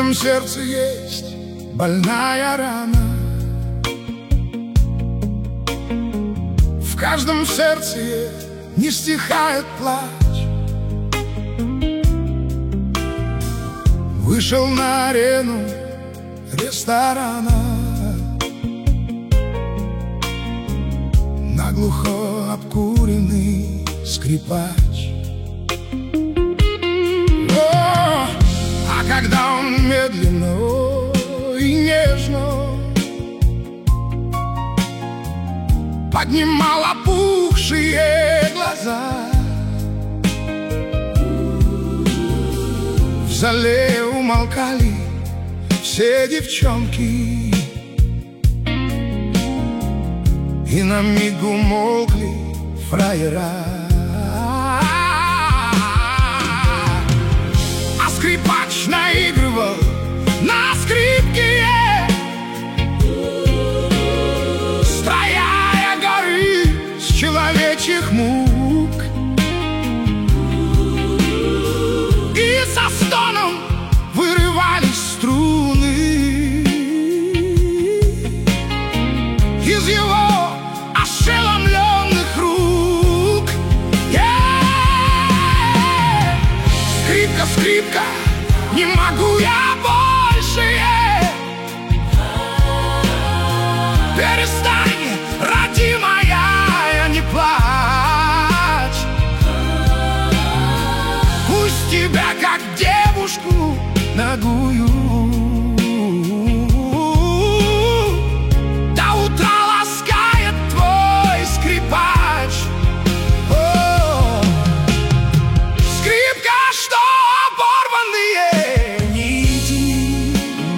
каждом сердце есть больная рана. В каждом сердце не стихает плач. Вышел на арену ресторана, наглухо обкуренный скрипач. А когда он медленно и нежно поднимал опухшие глаза, в зале умолкали все девчонки, и на миг умолкли фраера. А скрипач наигрывал на скрипке, строя горы с человечьих мук, и со стоном вырывались струны из его ошеломленных рук. Скрипка, скрипка, не могу я больше. Перестань, родимая, не плачь. Пусть тебя, как девушку нагую, до утра ласкает твой скрипач. Скрипка, что оборванные нити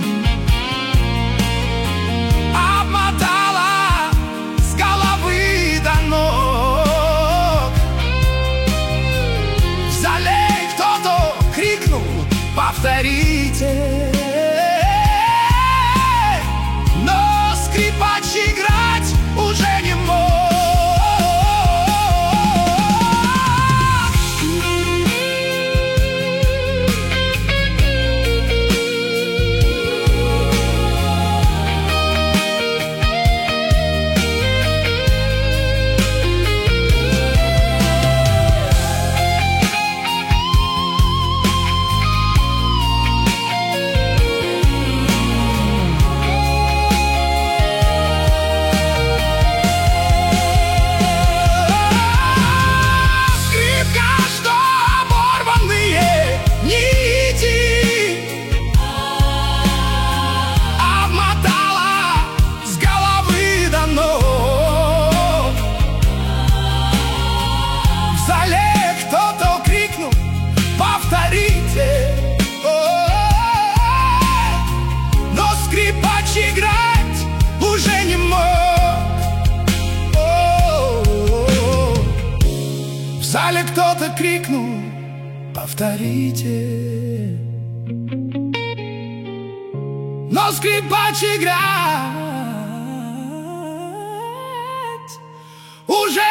обмотала с головы до ног. В зале кто-то крикнул: повторите. Но скрипач играть уже не мог. Играть уже не мог. В зале кто-то крикнул: повторите. Но скрипач играть уже